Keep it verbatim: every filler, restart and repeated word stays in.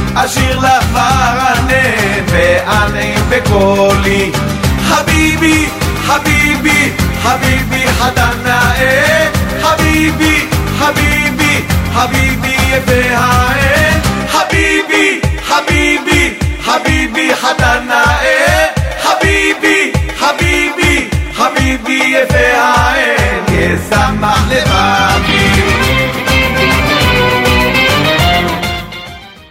אשיר לך מרנן ואנן בקולי חביבי, חביבי, חביבי חתן נאה חביבי, חביבי, חביבי יפה העין חביבי, חביבי, חביבי חתן נאה חביבי, חביבי, חביבי יפה העין ישמח לבב